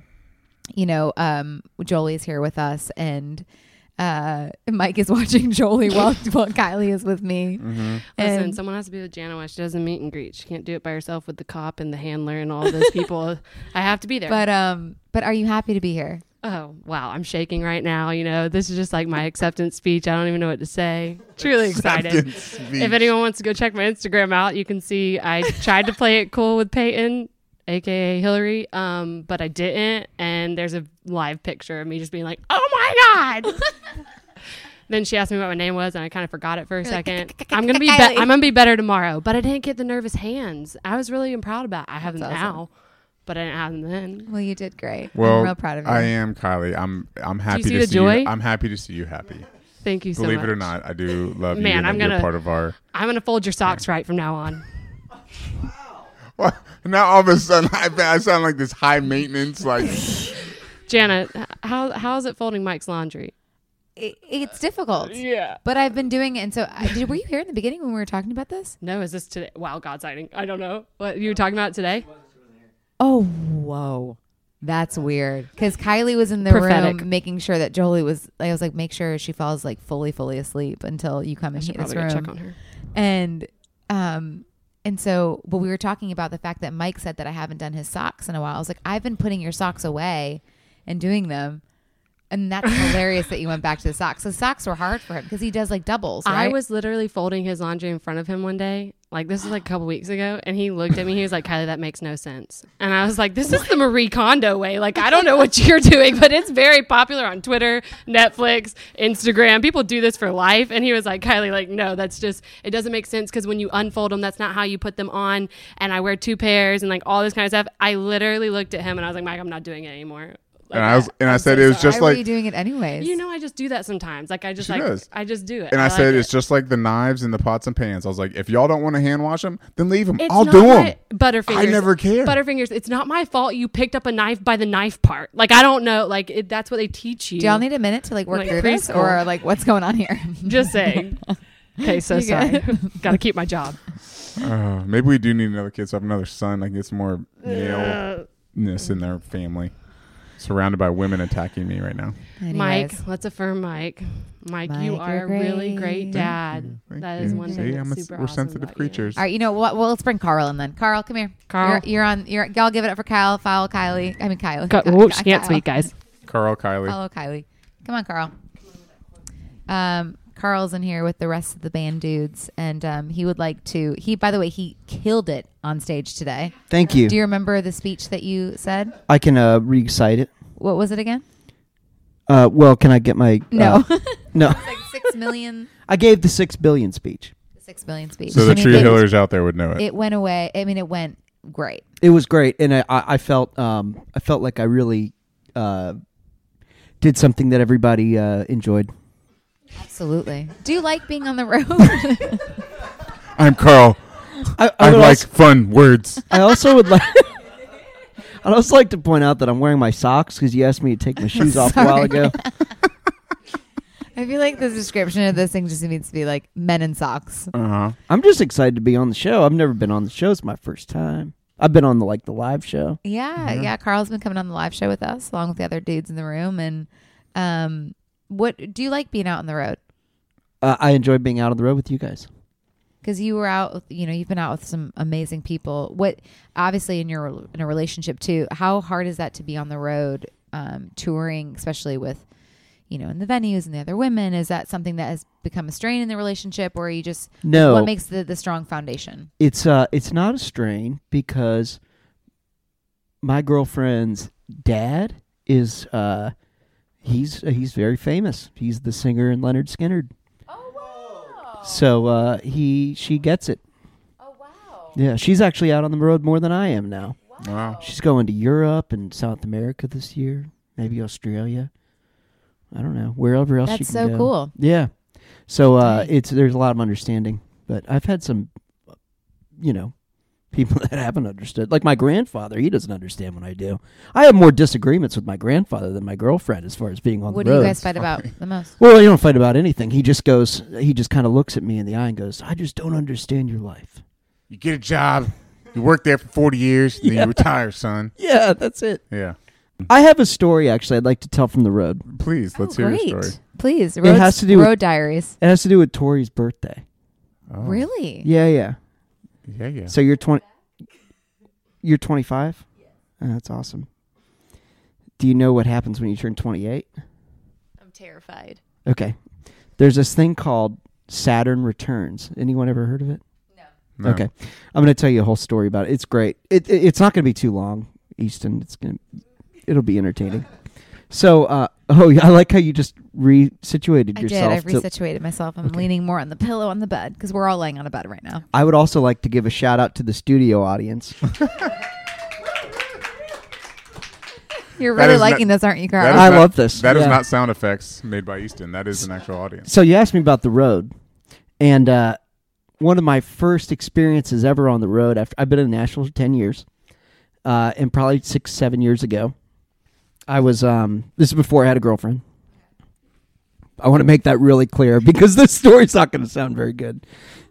Jolie's here with us, and Mike is watching Jolie while Kylie is with me. Listen, And someone has to be with Jana while she doesn't meet and greet. She can't do it by herself with the cop and the handler and all those people. I have to be there. but are you happy to be here? Oh, wow. I'm shaking right now. This is just like my acceptance speech. I don't even know what to say. Truly excited. If anyone wants to go check my Instagram out, you can see I tried to play it cool with Peyton, aka Hillary, but I didn't. And there's a live picture of me just being like, "Oh my God." Then she asked me what my name was, and I kind of forgot it for a second. I'm gonna be better tomorrow, but I didn't get the nervous hands. I was really proud about it. I have them now, but I didn't have them then. Well, you did great. Well, I'm real proud of you. I am Kylie. I'm happy see to the see joy? you. I'm happy to see you happy. Thank you so much. Believe it or not, I do love you. Man, and I'm you're gonna- part of our. I'm gonna fold your socks right from now on. Well, now all of a sudden I sound like this high maintenance like. Jana, how is it folding Mike's laundry? It's difficult. Yeah. But I've been doing it. And so were you here in the beginning when we were talking about this? No, is this today? Wow, God sighting. I don't know. What you were talking about today? Oh, whoa. That's weird. Because Kylie was in the Prophetic. room making sure that Jolie was, I was like, make sure she falls like fully asleep until you come I and should heat this probably go room. check on her. And so, but we were talking about the fact that Mike said that I haven't done his socks in a while. I was like, I've been putting your socks away and doing them. And that's hilarious that you went back to the socks. The socks were hard for him because he does like doubles, right? I was literally folding his laundry in front of him one day. Like, this was like a couple weeks ago. And he looked at me. He was like, "Kylie, that makes no sense." And I was like, this is the Marie Kondo way. Like, I don't know what you're doing, but it's very popular on Twitter, Netflix, Instagram. People do this for life. And he was like, "Kylie, like, no, that's just, it doesn't make sense because when you unfold them, that's not how you put them on. And I wear 2 pairs and like all this kind of stuff." I literally looked at him and I was like, "Mike, I'm not doing it anymore." Like, I said it was just Why were like. you doing it anyways? I just do that sometimes. Like, I just She does. I just do it. And I like said it. it's just like the knives and the pots and pans. I was like, if y'all don't want to hand wash them, then leave them. It's I'll not do my- them. Butterfingers. I never care. Butterfingers. It's not my fault you picked up a knife by the knife part. Like, I don't know. Like, that's what they teach you. Do y'all need a minute to like work Like through this, preschool. or like what's going on here? Just saying. Okay, so You sorry. good? Got to keep my job. Maybe we do need another kid, so I have another son. I can get some more maleness in their family. Surrounded by women attacking me right now. Anyways. Mike, let's affirm Mike. Mike, you Mike, are you're a really great. great dad. Thank That you. is one See, thing that's super we're awesome sensitive about creatures. All right, you know what? Well, let's bring Carl in then. Carl, come here. Carl. You're on. Y'all give it up for Kyle. Foul Kylie. I mean Kylie. Oh, she can't Kyle. speak, guys. Carl, Kylie. Follow Kylie. Come on, Carl. Carl's in here with the rest of the band dudes, and he would like to. By the way, he killed it on stage today. Thank you. Do you remember the speech that you said? I can recite it. What was it again? Well, can I get my... No. No. Like 6 million. I gave the 6 billion speech. The 6 billion speech. So the true healers out there would know it. It went away. I mean, it went great. It was great, and I felt like I really did something that everybody enjoyed. Absolutely. Do you like being on the road? I'm Carl. I I would like also, fun words. I also would like. I'd also like to point out that I'm wearing my socks because you asked me to take my shoes off a while ago. I feel like the description of this thing just needs to be like men in socks. Uh-huh. I'm just excited to be on the show. I've never been on the show. It's my first time. I've been on the live show. Yeah. Carl's been coming on the live show with us along with the other dudes in the room. And what do you like being out on the road? I enjoy being out on the road with you guys. Because you were out, you've been out with some amazing people. What, obviously, in a relationship too, how hard is that to be on the road, touring, especially with, in the venues and the other women? Is that something that has become a strain in the relationship, or you just no? What makes the strong foundation? It's not a strain because my girlfriend's dad is he's very famous. He's the singer in Leonard Skinner. So she gets it. Oh, wow. Yeah, she's actually out on the road more than I am now. Wow. She's going to Europe and South America this year, maybe Australia. I don't know, wherever else she That's can so go. cool. Yeah. So Dang. there's a lot of understanding, but I've had some, people that haven't understood. Like my grandfather, he doesn't understand what I do. I have more disagreements with my grandfather than my girlfriend as far as being on What the do road. you guys fight about the most? Well, you don't fight about anything. He just kind of looks at me in the eye and goes, I just don't understand your life. You get a job, you work there for 40 years, and then you retire, son. Yeah, that's it. Yeah. I have a story, actually, I'd like to tell from the road. Please, let's hear your story. Please. It has to do with- Road Diaries. It has to do with Tori's birthday. Oh. Really? Yeah. Yeah. So you're 20. You're 25? Yeah. That's awesome. Do you know what happens when you turn 28? I'm terrified. Okay. There's this thing called Saturn Returns. Anyone ever heard of it? No. Okay. I'm going to tell you a whole story about it. It's great. It's not going to be too long, Easton. It'll be entertaining. So, I like how you just resituated yourself. I did. I've resituated myself. I'm leaning more on the pillow on the bed because we're all laying on a bed right now. I would also like to give a shout out to the studio audience. You're That really is liking this, aren't you, Carl? That is I not- love this. That is Yeah. not sound effects made by Easton. That is an actual audience. So you asked me about the road, and one of my first experiences ever on the road, after I've been in Nashville for 10 years, and probably 6-7 years ago, I was, this is before I had a girlfriend. I want to make that really clear because this story's not going to sound very good.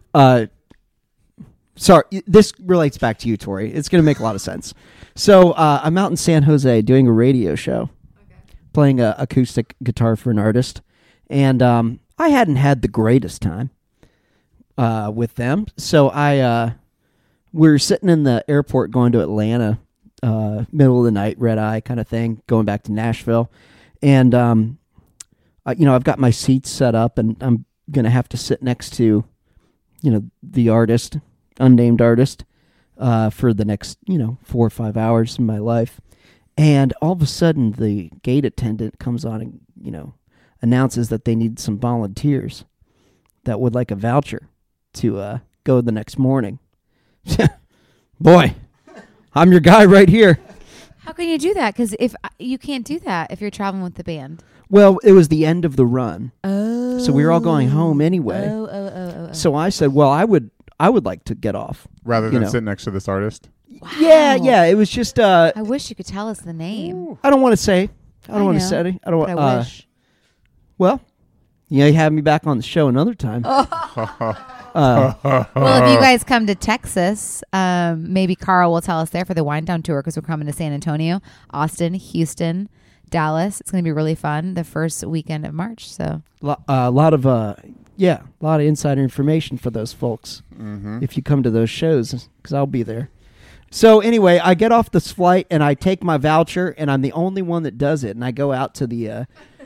Sorry, this relates back to you, Tori. It's going to make a lot of sense. So I'm out in San Jose doing a radio show, playing acoustic guitar for an artist, and I hadn't had the greatest time with them. So we were sitting in the airport going to Atlanta, middle of the night, red eye kind of thing, going back to Nashville, and I've got my seats set up, and I'm going to have to sit next to, the artist, unnamed artist, for the next, 4 or 5 hours of my life. And all of a sudden, the gate attendant comes on and, announces that they need some volunteers that would like a voucher to go the next morning. Boy, I'm your guy right here. How can you do that? Because if you can't do that if you're traveling with the band. Well, it was the end of the run. Oh. So we were all going home anyway. Oh. So I said, well, I would like to get off. Rather than sit next to this artist. Wow. Yeah. It was just. I wish you could tell us the name. I don't want to say. I don't want to know, say. I don't. But I wish. Well, you have me back on the show another time. Well, if you guys come to Texas, maybe Carl will tell us there for the Wind Down Tour because we're coming to San Antonio, Austin, Houston, Dallas. It's going to be really fun the first weekend of March. So A lot of insider information for those folks if you come to those shows because I'll be there. So anyway, I get off this flight and I take my voucher and I'm the only one that does it. And I go out to the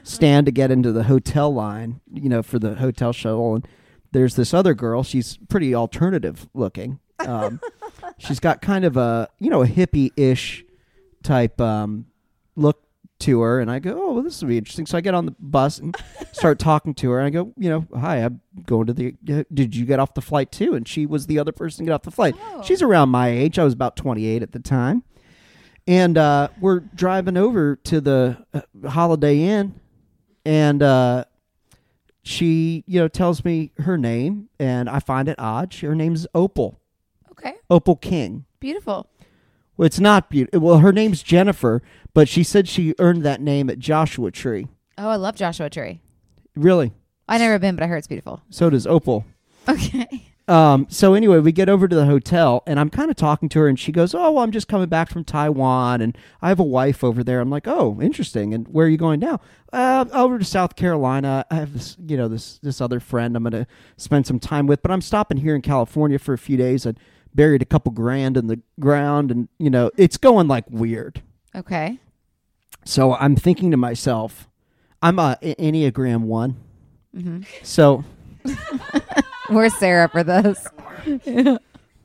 stand to get into the hotel line, for the hotel shuttle. And there's this other girl. She's pretty alternative looking. She's got kind of a hippie-ish type look to her, and I go, oh, well, this will be interesting. So I get on the bus and start talking to her, and I go, hi, I'm going to did you get off the flight too? And she was the other person to get off the flight. Oh. She's around my age. I was about 28 at the time. And we're driving over to the Holiday Inn, and she, tells me her name, and I find it odd. Her name's Opal. Okay. Opal King. Beautiful. Well, it's not beautiful. Well, her name's Jennifer, but she said she earned that name at Joshua Tree. Oh, I love Joshua Tree. Really? I've never been, but I heard it's beautiful. So does Opal. Okay. So anyway, we get over to the hotel, and I'm kind of talking to her, and she goes, oh, well, I'm just coming back from Taiwan, and I have a wife over there. I'm like, oh, interesting. And where are you going now? Over to South Carolina. I have this, this other friend I'm going to spend some time with, but I'm stopping here in California for a few days. I buried a couple grand in the ground, and, it's going like weird. Okay. So I'm thinking to myself, I'm a Enneagram 1. Mm-hmm. So... Where's Sarah for this? Mike,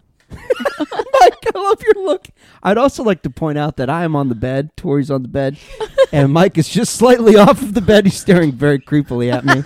I love your look. I'd also like to point out that I am on the bed. Tori's on the bed. And Mike is just slightly off of the bed. He's staring very creepily at me.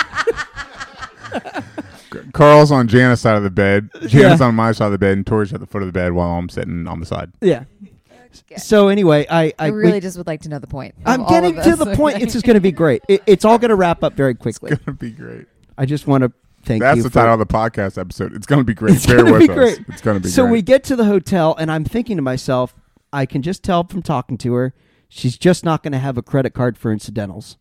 Carl's on Jana's side of the bed. Jana's on my side of the bed, and Tori's at the foot of the bed while I'm sitting on the side. Yeah. So anyway, I really just would like to know the point. I'm getting to the point. It's just going to be great. It's all going to wrap up very quickly. It's going to be great. I just want to thank That's you. the title of the podcast episode. It's going to be great. It's Bear going to with be us. great. It's going to be so great. we get to the hotel, and I'm thinking to myself, I can just tell from talking to her, she's just not going to have a credit card for incidentals.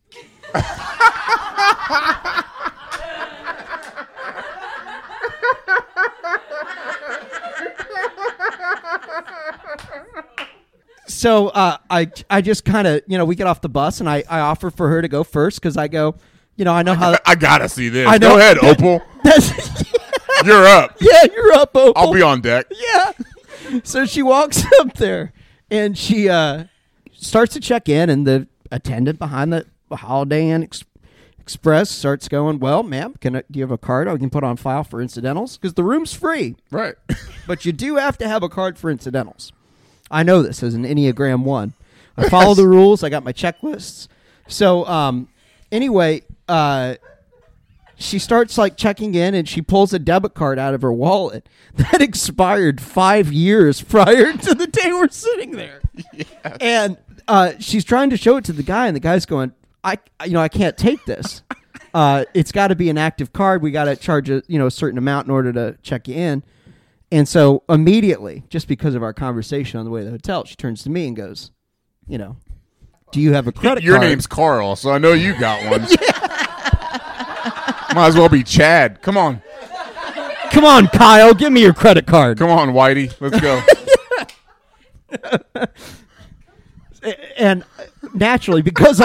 So I just kind of, we get off the bus, and I offer for her to go first because I go, I know how... I got to see this. I know- Go ahead, Opal. You're up. Yeah, you're up, Opal. I'll be on deck. Yeah. So she walks up there, and she starts to check in, and the attendant behind the Holiday Inn Express starts going, well, ma'am, do you have a card I can put on file for incidentals? Because the room's free. Right. But you do have to have a card for incidentals. I know this as an Enneagram 1. I follow the rules. I got my checklists. So anyway, she starts checking in, and she pulls a debit card out of her wallet that expired 5 years prior to the day we're sitting there. Yes. And she's trying to show it to the guy, and the guy's going, I can't take this. It's got to be an active card. We got to charge a certain amount in order to check you in. And so immediately, just because of our conversation on the way to the hotel, she turns to me and goes, do you have a credit Your card? name's Carl, so I know you got one. Might as well be Chad. Come on. Come on, Kyle. Give me your credit card. Come on, Whitey. Let's go. And naturally, because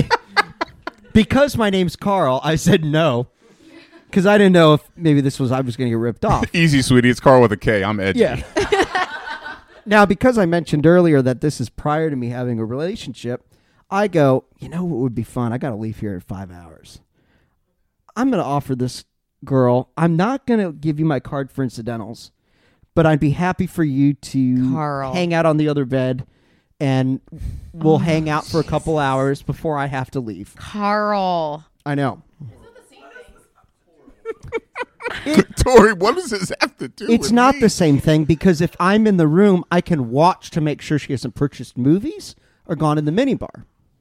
my name's Carl, I said no. Because I didn't know if maybe I was going to get ripped off. Easy, sweetie. It's Carl with a K. I'm edgy. Yeah. Now, because I mentioned earlier that this is prior to me having a relationship, I go, what would be fun? I got to leave here in 5 hours. I'm going to offer this girl, I'm not going to give you my card for incidentals, but I'd be happy for you to Carl. hang out on the other bed, and we'll hang out for a couple hours before I have to leave. Carl. I know. Tori, what does this have to do It's with not me? the same thing, because if I'm in the room, I can watch to make sure she hasn't purchased movies or gone in the minibar.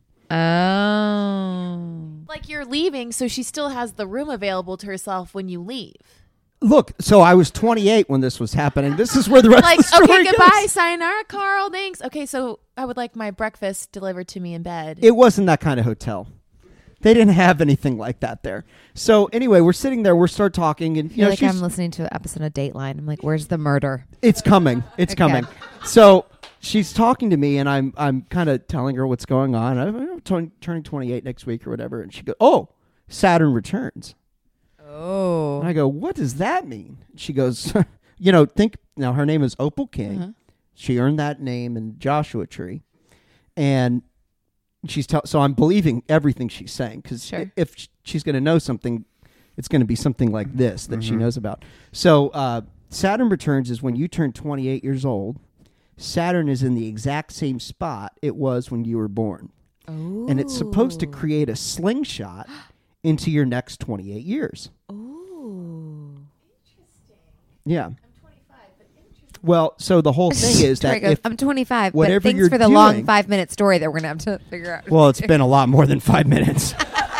Oh. Like you're leaving, so she still has the room available to herself when you leave. Look, so I was 28 when this was happening. This is where the rest Like, of the story okay, goodbye, goes. sayonara, Carl, thanks. Okay, so I would like my breakfast delivered to me in bed. It wasn't that kind of hotel. They didn't have anything like that there. So anyway, we're sitting there, we start talking, and I feel like she's- I'm listening to an episode of Dateline. I'm like, where's the murder? It's coming. It's Okay. coming. So she's talking to me, and I'm kind of telling her what's going on. I'm turning 28 next week or whatever, and she goes, "Oh, Saturn returns." Oh. And I go, "What does that mean?" She goes, think now. Her name is Opal King. Uh-huh. She earned that name in Joshua Tree, and so I'm believing everything she's saying, because Sure. if she's going to know something, it's going to be something like this that she knows about. So Saturn returns is when you turn 28 years old. Saturn is in the exact same spot it was when you were born. Ooh. And it's supposed to create a slingshot into your next 28 years. Ooh. Yeah. Well, so the whole thing is Tori that goes, if I'm 25, but whatever thanks you're for the long doing- 5-minute story that we're going to have to figure out. well, it's been a lot more than 5 minutes.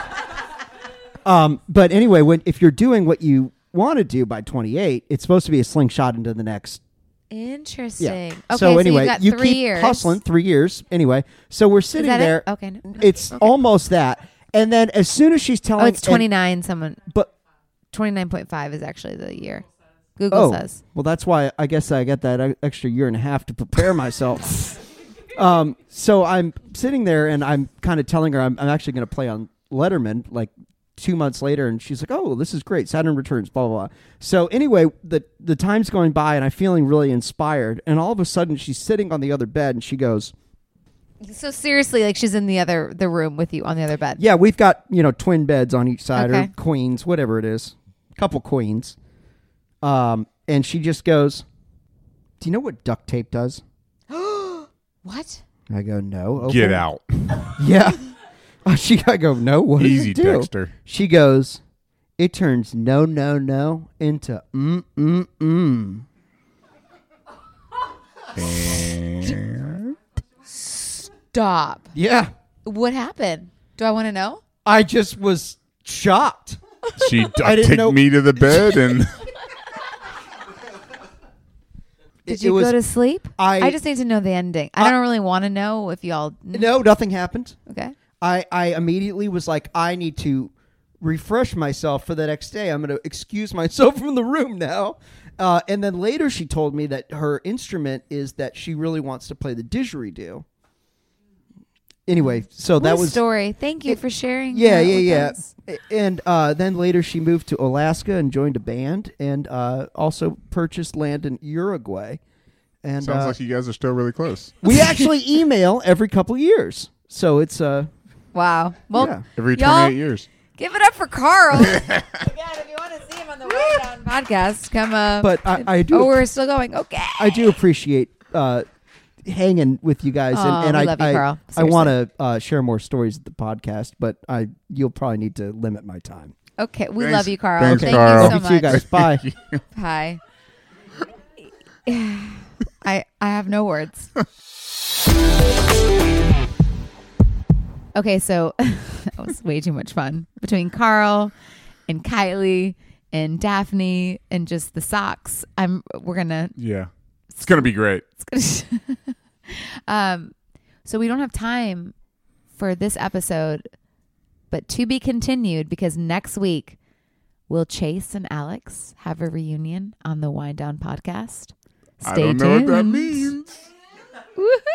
But anyway, if you're doing what you want to do by 28, it's supposed to be a slingshot into the next. Interesting. Yeah. Okay, so anyway, you've got you 3 keep years. hustling 3 years. Anyway, so we're Is sitting that there. it? Okay. No. It's almost that, and then as soon as she's telling, Oh, it's 29. but 29.5 is actually the year. Google says. well, that's why I guess I got that extra year and a half to prepare myself. So I'm sitting there and I'm kind of telling her I'm actually going to play on Letterman like 2 months later, and she's like, "Oh, this is great. Saturn returns." Blah blah blah. So anyway, the time's going by and I'm feeling really inspired, and all of a sudden she's sitting on the other bed and she goes, So seriously, like she's in the room with you on the other bed. "Yeah, we've got twin beds on each side or Okay. queens, whatever it is, couple queens." And she just goes, "Do you know what duct tape does?" What? I go, "No." Okay. Get out. Yeah. I go, "No, what does Easy, it do?" Dexter. She goes, "It turns no, no, no into mm." And Stop. Yeah. What happened? Do I want to know? I just was shocked. she I didn't took know- me to the bed and Did It you was- go to sleep? I just need to know the ending. I don't really want to know if y'all. No, nothing happened. Okay. I immediately was like, I need to refresh myself for the next day. I'm going to excuse myself from the room now. And then later she told me that her instrument is that she really wants to play the didgeridoo. Anyway, so that What a was story. Thank you for sharing. Yeah, that with yeah. us. And then later she moved to Alaska and joined a band, and also purchased land in Uruguay. And sounds like you guys are still really close. we actually email every couple of years. So it's Wow. Well, yeah. Every Y'all- 28 years. give it up for Carl. Again, if you want to see him on the Way Down podcast, come up. But I do Oh, we're still going. Okay. I do appreciate hanging with you guys, Aw, and we I love you, Carl. I want to share more stories at the podcast, but you'll probably need to limit my time. Okay. We Thanks- love you, Carl. thanks, Thank Carl. you so Love you too, much. guys. Bye. Hi. I have no words. Okay, so that was way too much fun between Carl and Kylie and Daphne and just the socks. We're gonna. Yeah. It's going to be great. So we don't have time for this episode, but to be continued, because next week will Chase and Alex have a reunion on the Wind Down podcast. Stay I don't tuned. know what that means. Woohoo!